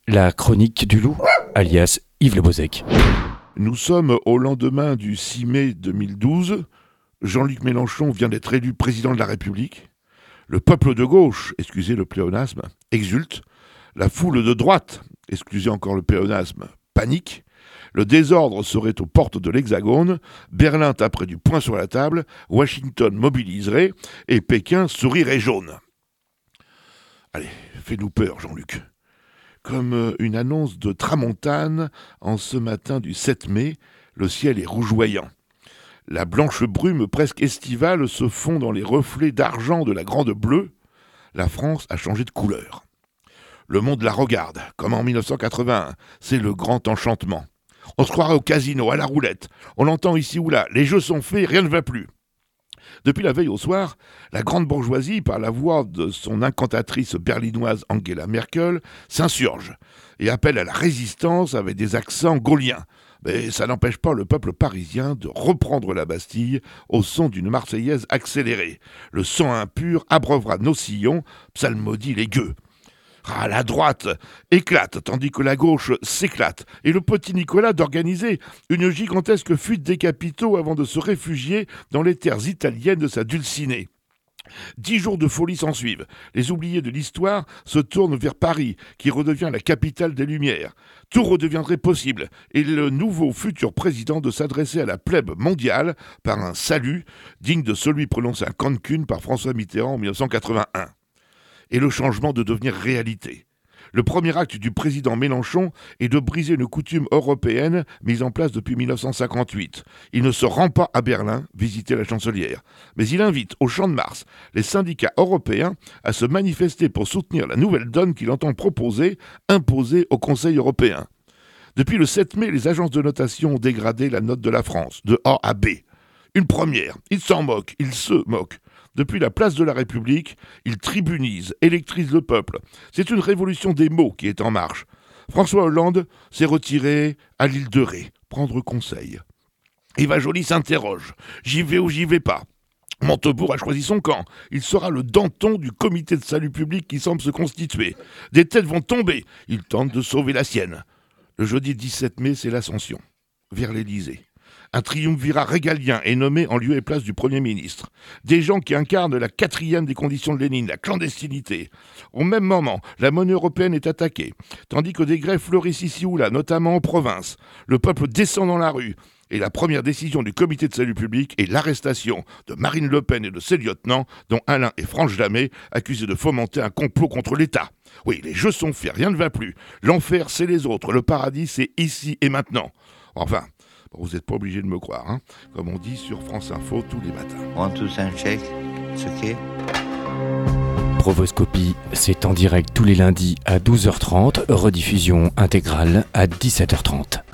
La chronique du loup, alias Yves Le Bozec. Nous sommes au lendemain du 6 mai 2012. Jean-Luc Mélenchon vient d'être élu président de la République. Le peuple de gauche, excusez le pléonasme, exulte. La foule de droite, excusez encore le pléonasme, panique. Le désordre serait aux portes de l'Hexagone. Berlin taperait du poing sur la table. Washington mobiliserait. Et Pékin sourirait jaune. Allez, fais-nous peur, Jean-Luc. Comme une annonce de tramontane, en ce matin du 7 mai, le ciel est rougeoyant. La blanche brume presque estivale se fond dans les reflets d'argent de la grande bleue. La France a changé de couleur. Le monde la regarde, comme en 1981. C'est le grand enchantement. On se croirait au casino, à la roulette. On l'entend ici ou là. Les jeux sont faits, rien ne va plus. Depuis la veille au soir, la grande bourgeoisie, par la voix de son incantatrice berlinoise Angela Merkel, s'insurge et appelle à la résistance avec des accents gauliens. Mais ça n'empêche pas le peuple parisien de reprendre la Bastille au son d'une Marseillaise accélérée. Le sang impur abreuvera nos sillons, psalmodie les gueux. Ah, la droite éclate, tandis que la gauche s'éclate. Et le petit Nicolas d'organiser une gigantesque fuite des capitaux avant de se réfugier dans les terres italiennes de sa dulcinée. 10 jours de folie s'ensuivent. Les oubliés de l'histoire se tournent vers Paris, qui redevient la capitale des Lumières. Tout redeviendrait possible, et le nouveau futur président de s'adresser à la plèbe mondiale par un salut digne de celui prononcé à Cancun par François Mitterrand en 1981. Et le changement de devenir réalité. Le premier acte du président Mélenchon est de briser une coutume européenne mise en place depuis 1958. Il ne se rend pas à Berlin visiter la chancelière, mais il invite au Champ de Mars les syndicats européens à se manifester pour soutenir la nouvelle donne qu'il entend proposer, imposer au Conseil européen. Depuis le 7 mai, les agences de notation ont dégradé la note de la France, de A à B. Une première, ils s'en moquent, ils se moquent. Depuis la place de la République, il tribunise, électrise le peuple. C'est une révolution des mots qui est en marche. François Hollande s'est retiré à l'île de Ré, prendre conseil. Eva Joly s'interroge. J'y vais ou j'y vais pas. Montebourg a choisi son camp. Il sera le Danton du comité de salut public qui semble se constituer. Des têtes vont tomber. Il tente de sauver la sienne. Le jeudi 17 mai, c'est l'Ascension, vers l'Élysée. Un triumvirat régalien est nommé en lieu et place du Premier ministre. Des gens qui incarnent la 4e des conditions de Lénine, la clandestinité. Au même moment, la monnaie européenne est attaquée, tandis que des grèves fleurissent ici ou là, notamment en province. Le peuple descend dans la rue. Et la première décision du comité de salut public est l'arrestation de Marine Le Pen et de ses lieutenants, dont Alain et Franche Lamé, accusés de fomenter un complot contre l'État. Oui, les jeux sont faits, rien ne va plus. L'enfer, c'est les autres. Le paradis, c'est ici et maintenant. Enfin... vous n'êtes pas obligé de me croire, hein, comme on dit sur France Info tous les matins. 1, 2, 5, check. It's okay. Provoscopie, c'est en direct tous les lundis à 12h30, rediffusion intégrale à 17h30.